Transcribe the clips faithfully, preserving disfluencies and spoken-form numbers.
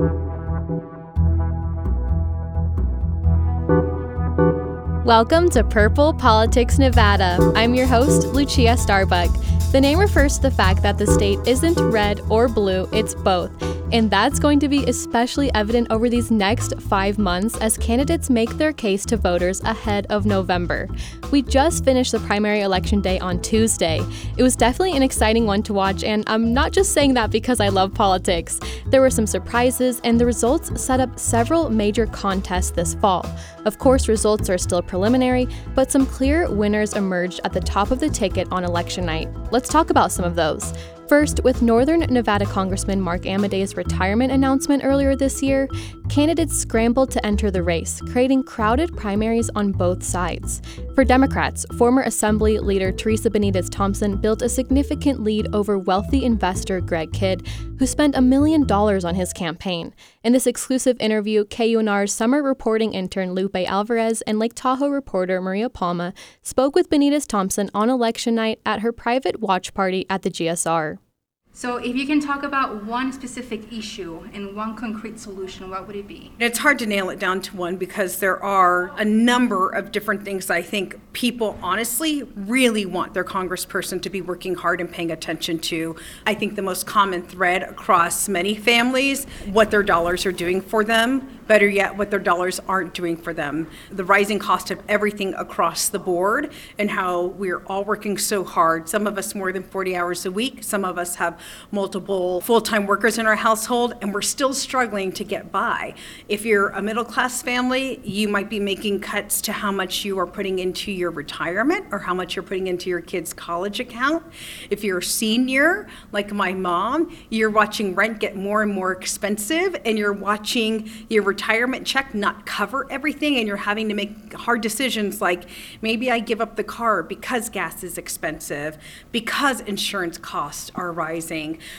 Welcome to Purple Politics Nevada. I'm your host, Lucia Starbuck. The name refers to the fact that the state isn't red or blue, it's both. And that's going to be especially evident over these next five months as candidates make their case to voters ahead of November. We just finished the primary election day on Tuesday. It was definitely an exciting one to watch, and I'm not just saying that because I love politics. There were some surprises, and the results set up several major contests this fall. Of course, results are still preliminary, but some clear winners emerged at the top of the ticket on election night. Let's talk about some of those. First, with Northern Nevada Congressman Mark Amadei's retirement announcement earlier this year, candidates scrambled to enter the race, creating crowded primaries on both sides. For Democrats, former Assembly Leader Teresa Benitez Thompson built a significant lead over wealthy investor Greg Kidd, who spent a million dollars on his campaign. In this exclusive interview, K U N R's summer reporting intern Lupe Alvarez and Lake Tahoe reporter Maria Palma spoke with Benitez Thompson on election night at her private watch party at the G S R. So if you can talk about one specific issue and one concrete solution, what would it be? It's hard to nail it down to one because there are a number of different things I think people honestly really want their congressperson to be working hard and paying attention to. I think the most common thread across many families, what their dollars are doing for them, better yet, what their dollars aren't doing for them. The rising cost of everything across the board and how we're all working so hard. Some of us more than forty hours a week, some of us have multiple full-time workers in our household, and we're still struggling to get by. If you're a middle-class family, you might be making cuts to how much you are putting into your retirement or how much you're putting into your kid's college account. If you're a senior, like my mom, you're watching rent get more and more expensive, and you're watching your retirement check not cover everything, and you're having to make hard decisions like maybe I give up the car because gas is expensive, because insurance costs are rising.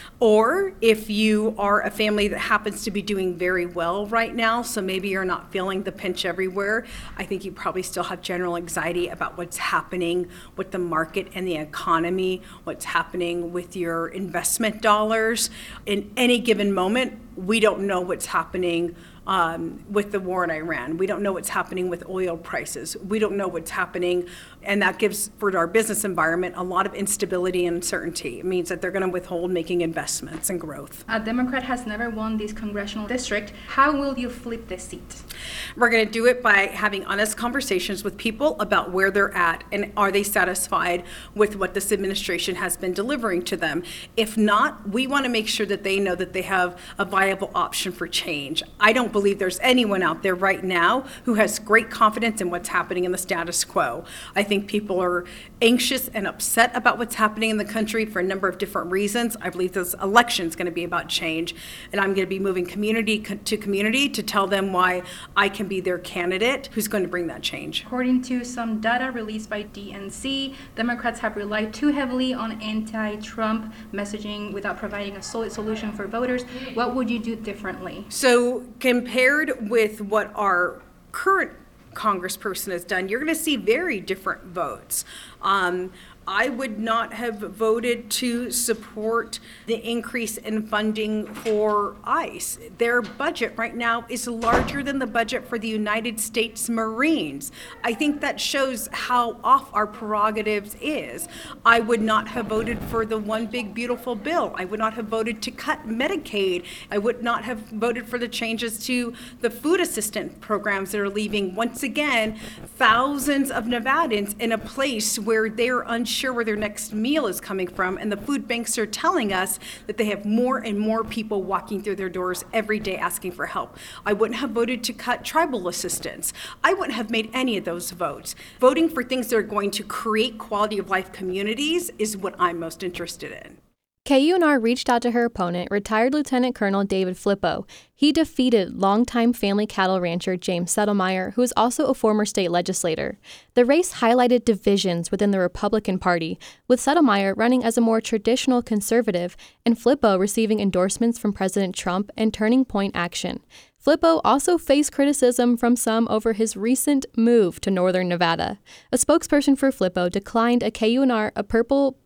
Or if you are a family that happens to be doing very well right now, so maybe you're not feeling the pinch everywhere, I think you probably still have general anxiety about what's happening with the market and the economy, what's happening with your investment dollars. In any given moment, we don't know what's happening Um, with the war in Iran. We don't know what's happening with oil prices. We don't know what's happening, and that gives, for our business environment, a lot of instability and uncertainty. It means that they're going to withhold making investments and growth. A Democrat has never won this congressional district. How will you flip this seat? We're going to do it by having honest conversations with people about where they're at and are they satisfied with what this administration has been delivering to them. If not, we want to make sure that they know that they have a viable option for change. I don't believe there's anyone out there right now who has great confidence in what's happening in the status quo. I think people are anxious and upset about what's happening in the country for a number of different reasons. I believe this election is going to be about change, and I'm going to be moving community to community to tell them why I can be their candidate who's going to bring that change. According to some data released by D N C, Democrats have relied too heavily on anti-Trump messaging without providing a solid solution for voters. What would you do differently? So compared with what our current congressperson has done, you're going to see very different votes. Um, I would not have voted to support the increase in funding for ICE. Their budget right now is larger than the budget for the United States Marines. I think that shows how off our prerogatives is. I would not have voted for the One Big Beautiful Bill. I would not have voted to cut Medicaid. I would not have voted for the changes to the food assistance programs that are leaving, once again, thousands of Nevadans in a place where they're unsure sure where their next meal is coming from, and the food banks are telling us that they have more and more people walking through their doors every day asking for help. I wouldn't have voted to cut tribal assistance. I wouldn't have made any of those votes. Voting for things that are going to create quality of life communities is what I'm most interested in. K U N R reached out to her opponent, retired Lieutenant Colonel David Flippo. He defeated longtime family cattle rancher James Settlemyre, who is also a former state legislator. The race highlighted divisions within the Republican Party, with Settlemyre running as a more traditional conservative and Flippo receiving endorsements from President Trump and Turning Point Action. Flippo also faced criticism from some over his recent move to northern Nevada. A spokesperson for Flippo declined a K U N R, a Purple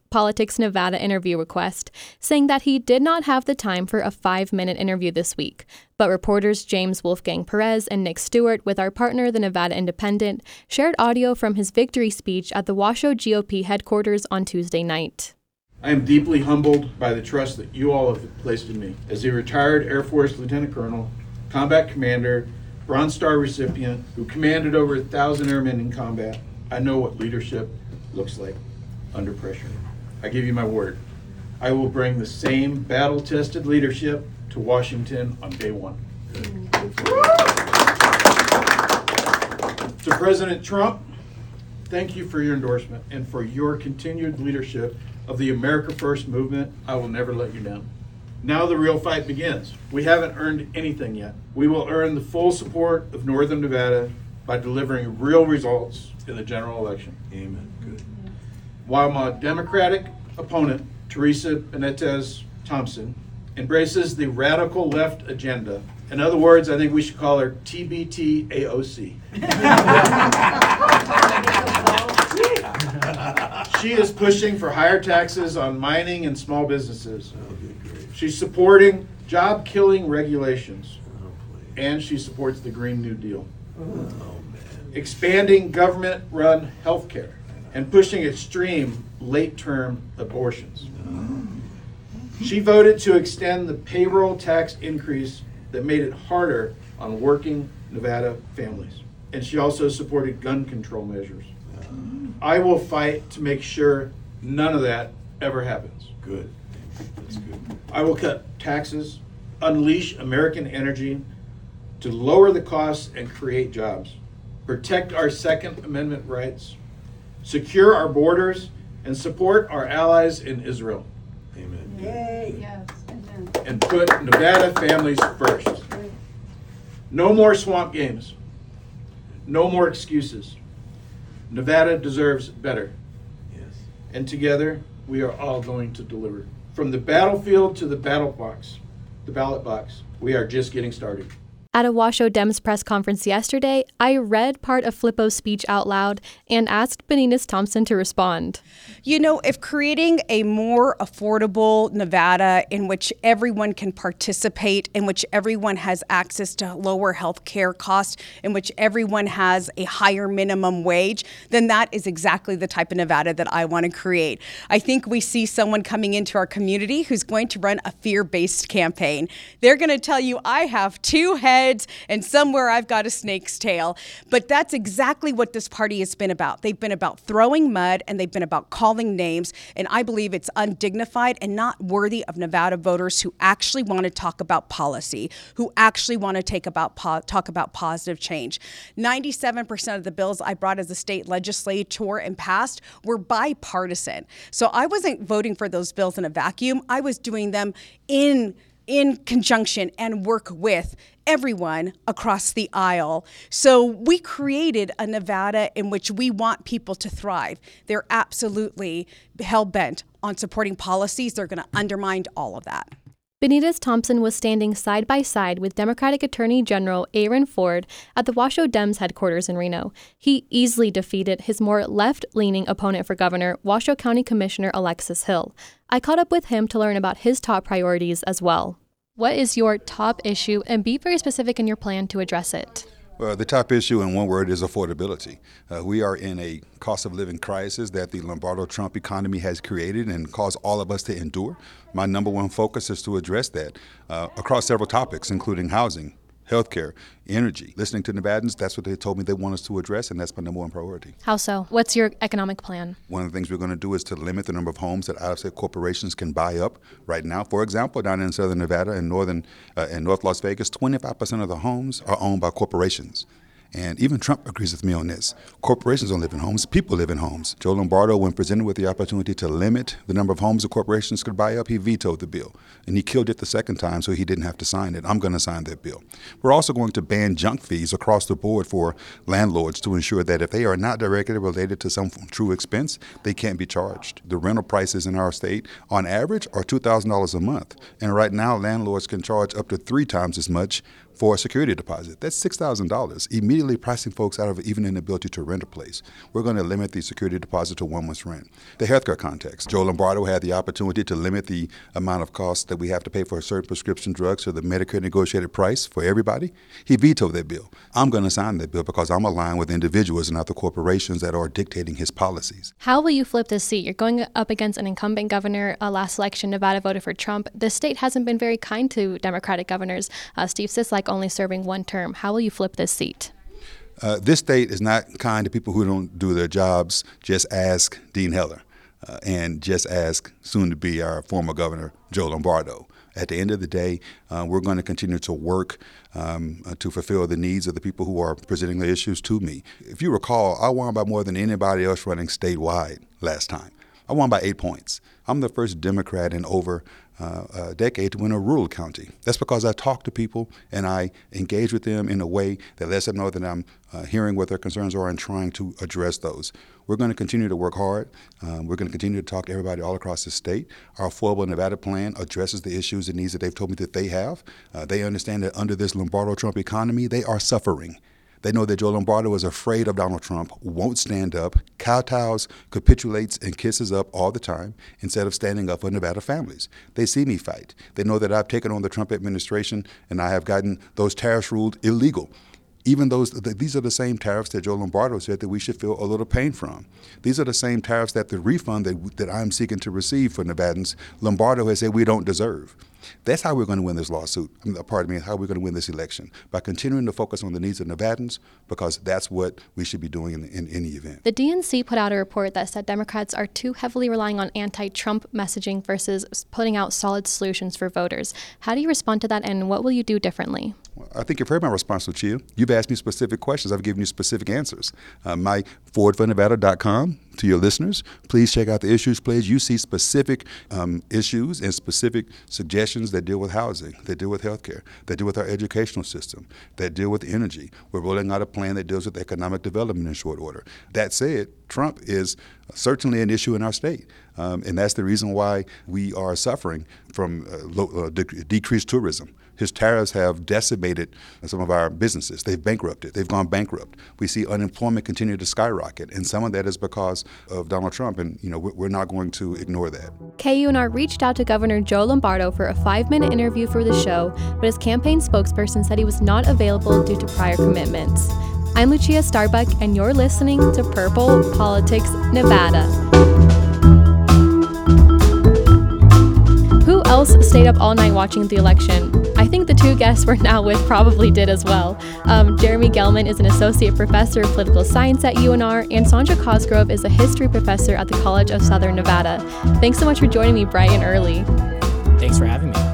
Politics Nevada interview request, saying that he did not have the time for a five-minute interview this week. But reporters James Wolfgang Perez and Nick Stewart, with our partner, the Nevada Independent, shared audio from his victory speech at the Washoe G O P headquarters on Tuesday night. I am deeply humbled by the trust that you all have placed in me. As a retired Air Force Lieutenant Colonel, combat commander, Bronze Star recipient, who commanded over a thousand airmen in combat, I know what leadership looks like under pressure. I give you my word. I will bring the same battle-tested leadership to Washington on day one. To President Trump, thank you for your endorsement and for your continued leadership of the America First movement. I will never let you down. Now the real fight begins. We haven't earned anything yet. We will earn the full support of Northern Nevada by delivering real results in the general election. Amen. Good. While my Democratic opponent, Teresa Benitez Thompson, embraces the radical left agenda. In other words, I think we should call her T B T A O C. She is pushing for higher taxes on mining and small businesses. She's supporting job-killing regulations. And she supports the Green New Deal. Expanding government-run health care and pushing extreme late-term abortions. She voted to extend the payroll tax increase that made it harder on working Nevada families. And she also supported gun control measures. I will fight to make sure none of that ever happens. Good. That's good. I will cut taxes, unleash American energy to lower the costs and create jobs, protect our Second Amendment rights, secure our borders, and support our allies in Israel. Amen. Yay. Yes. Amen. And put Nevada families first. No more swamp games. No more excuses. Nevada deserves better. Yes. And together, we are all going to deliver. From the battlefield to the battle box, the ballot box, we are just getting started. At a Washoe Dems press conference yesterday, I read part of Flippo's speech out loud and asked Benitez Thompson to respond. You know, if creating a more affordable Nevada in which everyone can participate, in which everyone has access to lower health care costs, in which everyone has a higher minimum wage, then that is exactly the type of Nevada that I want to create. I think we see someone coming into our community who's going to run a fear-based campaign. They're going to tell you, I have two heads and somewhere I've got a snake's tail. But that's exactly what this party has been about. They've been about throwing mud and they've been about calling names. And I believe it's undignified and not worthy of Nevada voters who actually want to talk about policy, who actually want to take about po- talk about positive change. ninety-seven percent of the bills I brought as a state legislator and passed were bipartisan. So I wasn't voting for those bills in a vacuum. I was doing them in in conjunction and work with everyone across the aisle. So we created a Nevada in which we want people to thrive. They're absolutely hell-bent on supporting policies. They're going to undermine all of that. Benitez Thompson was standing side by side with Democratic Attorney General Aaron Ford at the Washoe Dems headquarters in Reno. He easily defeated his more left-leaning opponent for governor, Washoe County Commissioner Alexis Hill. I caught up with him to learn about his top priorities as well. What is your top issue, and be very specific in your plan to address it? Well, the top issue in one word is affordability. Uh, we are in a cost of living crisis that the Lombardo-Trump economy has created and caused all of us to endure. My number one focus is to address that uh, across several topics, including housing, healthcare, energy. Listening to Nevadans, that's what they told me they want us to address, and that's my number one priority. How so? What's your economic plan? One of the things we're going to do is to limit the number of homes that out-of-state corporations can buy up right now. For example, down in Southern Nevada and northern uh, and North Las Vegas, twenty-five percent of the homes are owned by corporations. And even Trump agrees with me on this. Corporations don't live in homes, people live in homes. Joe Lombardo, when presented with the opportunity to limit the number of homes that corporations could buy up, he vetoed the bill. And he killed it the second time, so he didn't have to sign it. I'm going to sign that bill. We're also going to ban junk fees across the board for landlords to ensure that if they are not directly related to some true expense, they can't be charged. The rental prices in our state, on average, are two thousand dollars a month. And right now, landlords can charge up to three times as much for a security deposit. That's six thousand dollars immediately immediately pricing folks out of even an ability to rent a place. We're going to limit the security deposit to one month's rent. The healthcare context. Joe Lombardo had the opportunity to limit the amount of costs that we have to pay for certain prescription drugs to the Medicare negotiated price for everybody. He vetoed that bill. I'm going to sign that bill because I'm aligned with individuals and not the corporations that are dictating his policies. How will you flip this seat? You're going up against an incumbent governor. Uh, last election, Nevada voted for Trump. The state hasn't been very kind to Democratic governors. Uh, Steve Sisolak only serving one term. How will you flip this seat? Uh, this state is not kind to people who don't do their jobs. Just ask Dean Heller uh, and just ask soon to be our former governor, Joe Lombardo. At the end of the day, uh, we're going to continue to work um, uh, to fulfill the needs of the people who are presenting the issues to me. If you recall, I won by more than anybody else running statewide last time. I won by eight points. I'm the first Democrat in over uh, a decade to win a rural county. That's because I talk to people and I engage with them in a way that lets them know that I'm uh, hearing what their concerns are and trying to address those. We're going to continue to work hard. Um, we're going to continue to talk to everybody all across the state. Our Affordable Nevada plan addresses the issues and needs that they've told me that they have. Uh, they understand that under this Lombardo-Trump economy, they are suffering. They know that Joe Lombardo is afraid of Donald Trump, won't stand up, kowtows, capitulates, and kisses up all the time instead of standing up for Nevada families. They see me fight. They know that I've taken on the Trump administration and I have gotten those tariffs ruled illegal. Even those, these are the same tariffs that Joe Lombardo said that we should feel a little pain from. These are the same tariffs that the refund that, that I'm seeking to receive for Nevadans, Lombardo has said we don't deserve. That's how we're going to win this lawsuit, pardon me, how we're going to win this election, by continuing to focus on the needs of Nevadans, because that's what we should be doing in, in any event. The D N C put out a report that said Democrats are too heavily relying on anti-Trump messaging versus putting out solid solutions for voters. How do you respond to that, and what will you do differently? Well, I think you've heard my response, Lucia. You've asked me specific questions. I've given you specific answers. Uh, my forward for nevada dot com, to your listeners, please check out the issues page. You see specific um, issues and specific suggestions that deal with housing, that deal with healthcare, that deal with our educational system, that deal with energy. We're rolling out a plan that deals with economic development in short order. That said, Trump is certainly an issue in our state. Um, and that's the reason why we are suffering from uh, low, uh, de- decreased tourism. His tariffs have decimated some of our businesses. They've bankrupted. They've gone bankrupt. We see unemployment continue to skyrocket, and some of that is because of Donald Trump, and you know we're not going to ignore that. K U N R reached out to Governor Joe Lombardo for a five-minute interview for the show, but his campaign spokesperson said he was not available due to prior commitments. I'm Lucia Starbuck, and you're listening to Purple Politics Nevada. Who else stayed up all night watching the election? I think the two guests we're now with probably did as well. Um, Jeremy Gelman is an associate professor of political science at U N R, and Sandra Cosgrove is a history professor at the College of Southern Nevada. Thanks so much for joining me bright and early. Thanks for having me.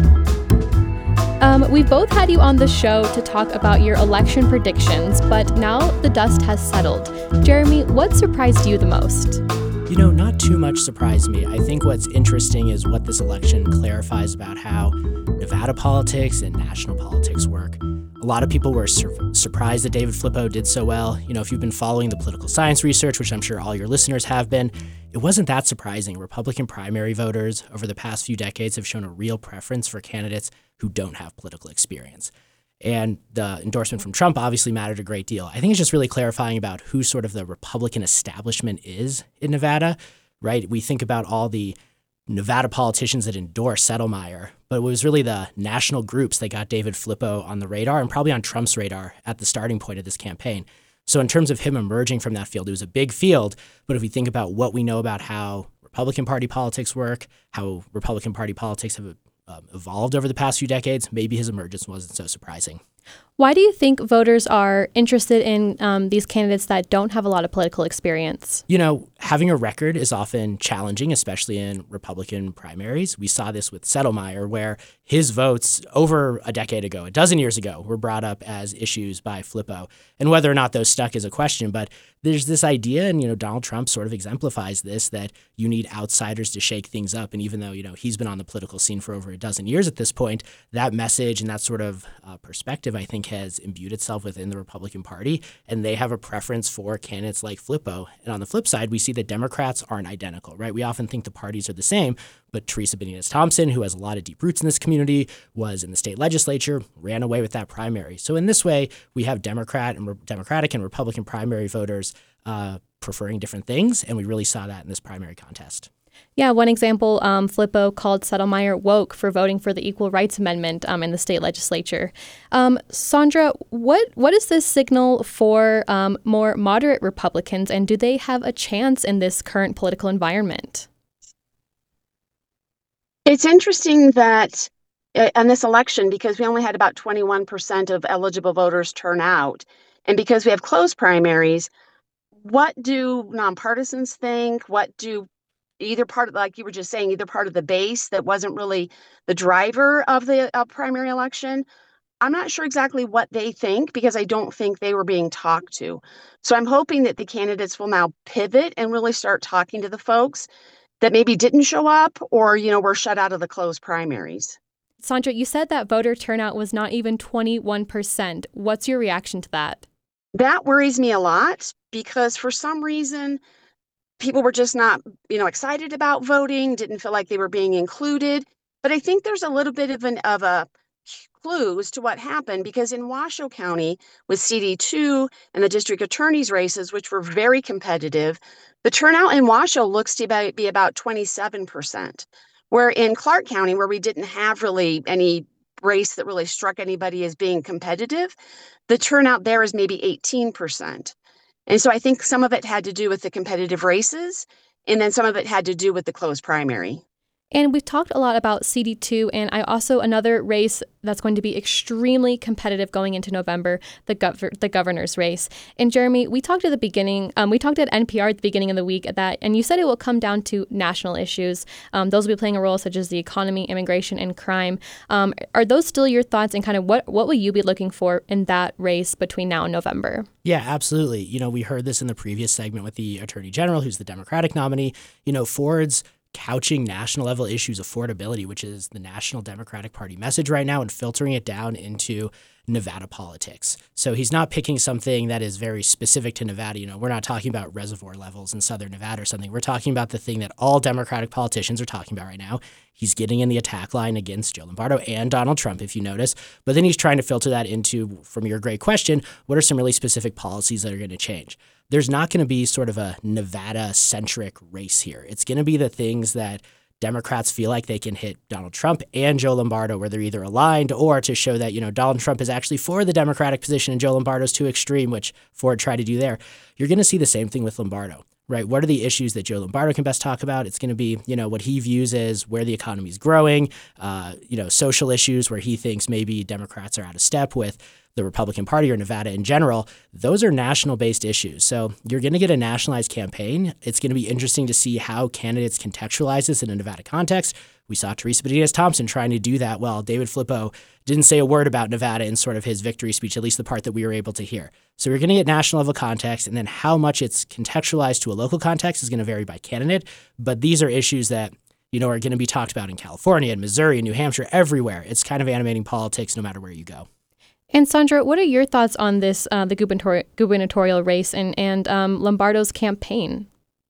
Um, we've both had you on the show to talk about your election predictions, but now the dust has settled. Jeremy, what surprised you the most? You know, not too much surprised me. I think what's interesting is what this election clarifies about how Nevada politics and national politics work. A lot of people were sur- surprised that David Flippo did so well. You know, if you've been following the political science research, which I'm sure all your listeners have been, it wasn't that surprising. Republican primary voters over the past few decades have shown a real preference for candidates who don't have political experience. And the endorsement from Trump obviously mattered a great deal. I think it's just really clarifying about who sort of the Republican establishment is in Nevada, right? We think about all the Nevada politicians that endorse Settlemyre, but it was really the national groups that got David Flippo on the radar and probably on Trump's radar at the starting point of this campaign. So in terms of him emerging from that field, it was a big field. But if we think about what we know about how Republican Party politics work, how Republican Party politics have um, evolved over the past few decades, maybe his emergence wasn't so surprising. Why do you think voters are interested in um, these candidates that don't have a lot of political experience? You know, having a record is often challenging, especially in Republican primaries. We saw this with Settlemyre, where his votes over a decade ago, a dozen years ago, were brought up as issues by Flippo. And whether or not those stuck is a question, but there's this idea, and, you know, Donald Trump sort of exemplifies this, that you need outsiders to shake things up. And even though, you know, he's been on the political scene for over a dozen years at this point, that message and that sort of uh, perspective, I think, has imbued itself within the Republican Party, and they have a preference for candidates like Flippo. And on the flip side, we see that Democrats aren't identical, right? We often think the parties are the same, but Teresa Benitez Thompson, who has a lot of deep roots in this community, was in the state legislature, ran away with that primary. So in this way, we have Democrat and Re- Democratic and Republican primary voters uh, preferring different things, and we really saw that in this primary contest. Yeah, one example, um, Flippo called Settlemyre woke for voting for the Equal Rights Amendment um, in the state legislature. Um, Sandra, what what is this signal for um, more moderate Republicans, and do they have a chance in this current political environment? It's interesting that uh, in this election, because we only had about twenty-one percent of eligible voters turn out, and because we have closed primaries, what do nonpartisans think? What do either part of, like you were just saying, either part of the base that wasn't really the driver of the uh, primary election? I'm not sure exactly what they think because I don't think they were being talked to. So I'm hoping that the candidates will now pivot and really start talking to the folks that maybe didn't show up or, you know, were shut out of the closed primaries. Sandra, you said that voter turnout was not even twenty-one percent. What's your reaction to that? That worries me a lot because for some reason, people were just not, you know, excited about voting, didn't feel like they were being included. But I think there's a little bit of an of a clue as to what happened because in Washoe County with C D two and the district attorney's races, which were very competitive, the turnout in Washoe looks to be, be about twenty-seven percent. Where in Clark County, where we didn't have really any race that really struck anybody as being competitive, the turnout there is maybe eighteen percent. And so I think some of it had to do with the competitive races, and then some of it had to do with the closed primary. And we've talked a lot about C D two, and I also another race that's going to be extremely competitive going into November, the gov- the governor's race. And Jeremy, we talked at the beginning, um, we talked at N P R at the beginning of the week at that, and you said it will come down to national issues. Um, those will be playing a role such as the economy, immigration, and crime. Um, are those still your thoughts, and kind of what what will you be looking for in that race between now and November? Yeah, absolutely. You know, we heard this in the previous segment with the Attorney General, who's the Democratic nominee. You know, Ford's couching national level issues, affordability, which is the National Democratic Party message right now, and filtering it down into Nevada politics. So he's not picking something that is very specific to Nevada. You know, we're not talking about reservoir levels in southern Nevada or something. We're talking about the thing that all Democratic politicians are talking about right now. He's getting in the attack line against Joe Lombardo and Donald Trump, if you notice. But then he's trying to filter that into, from your great question, what are some really specific policies that are going to change? There's not going to be sort of a Nevada-centric race here. It's going to be the things that Democrats feel like they can hit Donald Trump and Joe Lombardo, where they're either aligned or to show that, you know, Donald Trump is actually for the Democratic position and Joe Lombardo's too extreme, which Ford tried to do there. You're going to see the same thing with Lombardo, right? What are the issues that Joe Lombardo can best talk about? It's going to be, you know, what he views as where the economy is growing, uh, you know, social issues where he thinks maybe Democrats are out of step with the Republican Party or Nevada in general. Those are national-based issues. So you're going to get a nationalized campaign. It's going to be interesting to see how candidates contextualize this in a Nevada context. We saw Teresa Benitez Thompson trying to do that well. David Flippo didn't say a word about Nevada in sort of his victory speech, at least the part that we were able to hear. So we're going to get national level context, and then how much it's contextualized to a local context is going to vary by candidate. But these are issues that, you know, are going to be talked about in California and Missouri and New Hampshire, everywhere. It's kind of animating politics no matter where you go. And Sandra, what are your thoughts on this, uh, the gubernatorial, gubernatorial race and, and um, Lombardo's campaign?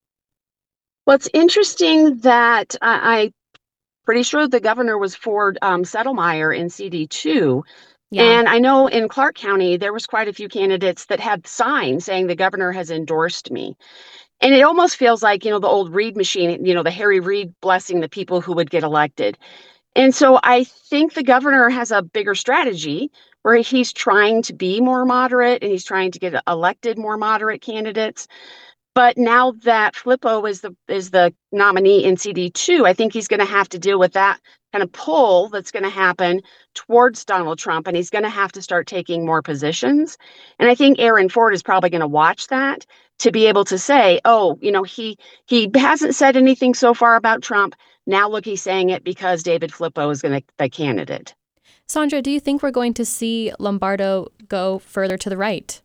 Well, it's interesting that I, I'm pretty sure the governor was for um, Settlemyre in C D two. Yeah. And I know in Clark County, there was quite a few candidates that had signs saying the governor has endorsed me. And it almost feels like, you know, the old Reid machine, you know, the Harry Reid blessing the people who would get elected. And so I think the governor has a bigger strategy where he's trying to be more moderate and he's trying to get elected more moderate candidates. But now that Flippo is the is the nominee in C D two, I think he's going to have to deal with that kind of pull that's going to happen towards Donald Trump, and he's going to have to start taking more positions. And I think Aaron Ford is probably going to watch that to be able to say, oh, you know, he he hasn't said anything so far about Trump. Now look, he's saying it because David Flippo is going to be the candidate. Sandra, do you think we're going to see Lombardo go further to the right?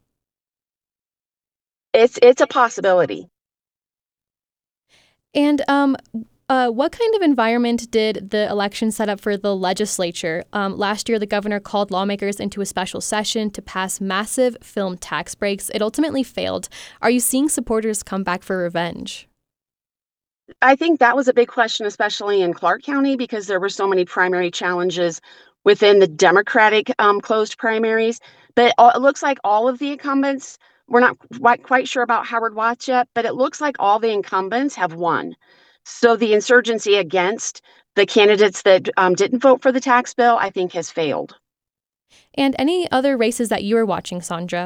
It's it's a possibility. And um, Uh, what kind of environment did the election set up for the legislature? Um, last year, the governor called lawmakers into a special session to pass massive film tax breaks. It ultimately failed. Are you seeing supporters come back for revenge? I think that was a big question, especially in Clark County, because there were so many primary challenges within the Democratic um, closed primaries. But all, it looks like all of the incumbents, we're not quite, quite sure about Howard Watts yet, but it looks like all the incumbents have won. So the insurgency against the candidates that um, didn't vote for the tax bill, I think, has failed. And any other races that you were watching, Sandra?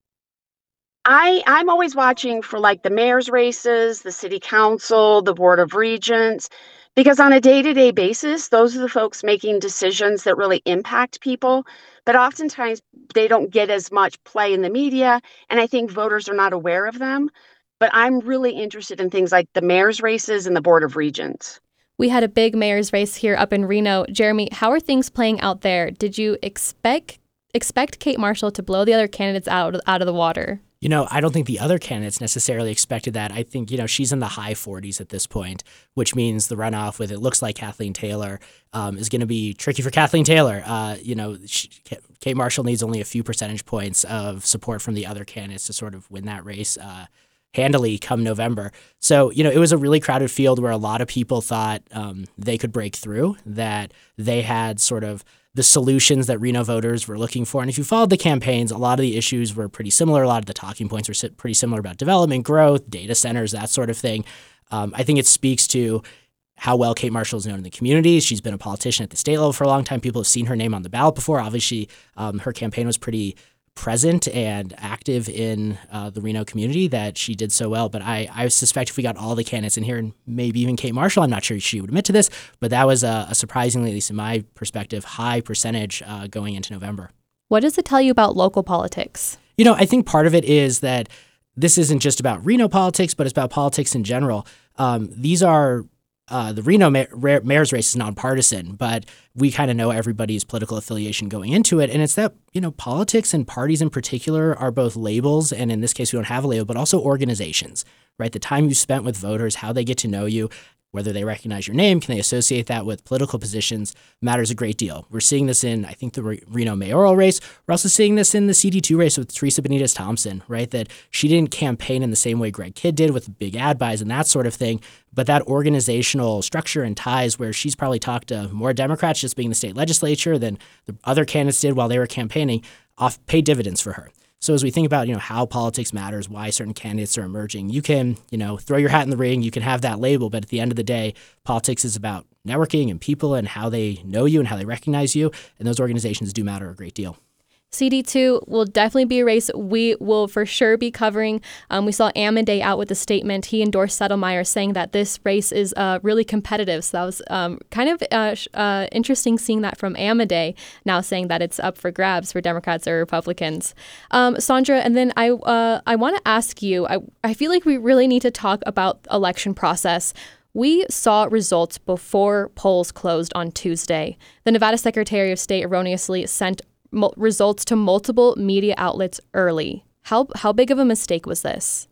I, I'm always watching for like the mayor's races, the city council, the board of regents, because on a day-to-day basis, those are the folks making decisions that really impact people. But oftentimes they don't get as much play in the media, and I think voters are not aware of them. But I'm really interested in things like the mayor's races and the board of regents. We had a big mayor's race here up in Reno. Jeremy, how are things playing out there? Did you expect expect Kate Marshall to blow the other candidates out, out of the water? You know, I don't think the other candidates necessarily expected that. I think, you know, she's in the high forties at this point, which means the runoff with it looks like Kathleen Taylor um, is going to be tricky for Kathleen Taylor. Uh, you know, she, Kate Marshall needs only a few percentage points of support from the other candidates to sort of win that race uh, handily come November. So, you know, it was a really crowded field where a lot of people thought um, they could break through, that they had sort of the solutions that Reno voters were looking for. And if you followed the campaigns, a lot of the issues were pretty similar. A lot of the talking points were pretty similar about development, growth, data centers, that sort of thing. Um, I think it speaks to how well Kate Marshall is known in the community. She's been a politician at the state level for a long time. People have seen her name on the ballot before. Obviously, um, her campaign was pretty present and active in uh, the Reno community, that she did so well. But I, I suspect if we got all the candidates in here, and maybe even Kate Marshall, I'm not sure she would admit to this, but that was a, a surprisingly, at least in my perspective, high percentage uh, going into November. What does it tell you about local politics? You know, I think part of it is that this isn't just about Reno politics, but it's about politics in general. Um, these are Uh, the Reno ma- mayor's race is nonpartisan, but we kind of know everybody's political affiliation going into it. And it's that, you know, politics and parties in particular are both labels, and in this case, we don't have a label, but also organizations, right? The time you spent with voters, how they get to know you, whether they recognize your name, can they associate that with political positions, matters a great deal. We're seeing this in, I think, the Re- Reno mayoral race. We're also seeing this in the C D two race with Teresa Benitez Thompson, right? That she didn't campaign in the same way Greg Kidd did with big ad buys and that sort of thing, but that organizational structure and ties where she's probably talked to more Democrats just being in the state legislature than the other candidates did while they were campaigning, off paid dividends for her. So as we think about, you know, how politics matters, why certain candidates are emerging, you can, you know, throw your hat in the ring, you can have that label, but at the end of the day, politics is about networking and people and how they know you and how they recognize you, and those organizations do matter a great deal. C D two will definitely be a race we will for sure be covering. Um, we saw Amadei out with a statement. He endorsed Settlemyre, saying that this race is uh, really competitive. So that was um, kind of uh, uh, interesting seeing that from Amadei, now saying that it's up for grabs for Democrats or Republicans. Um, Sandra, and then I uh, I want to ask you, I, I feel like we really need to talk about election process. We saw results before polls closed on Tuesday. The Nevada Secretary of State erroneously sent results to multiple media outlets early. How how big of a mistake was this?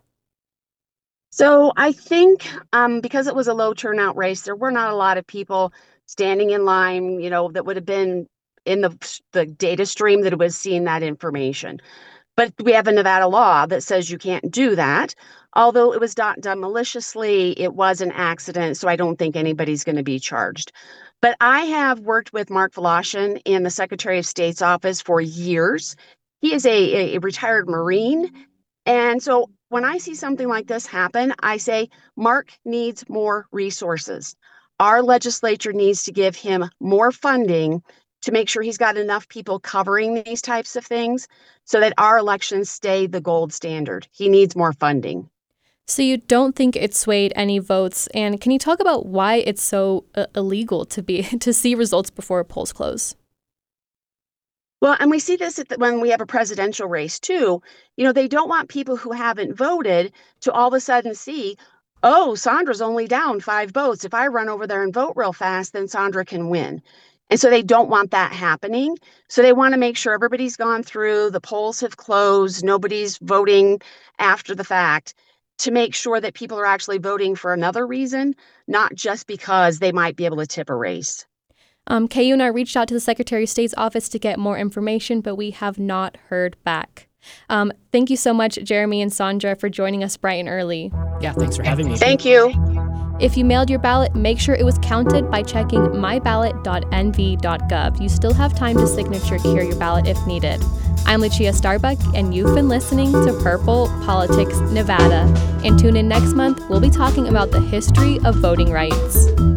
So I think um, because it was a low turnout race, there were not a lot of people standing in line, you know, that would have been in the the data stream that was seeing that information. But we have a Nevada law that says you can't do that. Although it was not done maliciously, it was an accident, so I don't think anybody's going to be charged. But I have worked with Mark Voloshin in the Secretary of State's office for years. He is a, a retired Marine. And so when I see something like this happen, I say, Mark needs more resources. Our legislature needs to give him more funding to make sure he's got enough people covering these types of things so that our elections stay the gold standard. He needs more funding. So you don't think it swayed any votes, and can you talk about why it's so uh, illegal to be to see results before polls close? Well, and we see this at the, when we have a presidential race too. You know, they don't want people who haven't voted to all of a sudden see, oh, Sandra's only down five votes. If I run over there and vote real fast, then Sandra can win. And so they don't want that happening. So they want to make sure everybody's gone through, the polls have closed, nobody's voting after the fact. to make sure that people are actually voting for another reason, not just because they might be able to tip a race. Um, K U and I reached out to the Secretary of State's office to get more information, but we have not heard back. Um, thank you so much, Jeremy and Sandra, for joining us bright and early. Yeah, thanks for having me. Thank you. If you mailed your ballot, make sure it was counted by checking my ballot dot n v dot gov. You still have time to signature cure your ballot if needed. I'm Lucia Starbuck, and you've been listening to Purple Politics Nevada. And tune in next month, we'll be talking about the history of voting rights.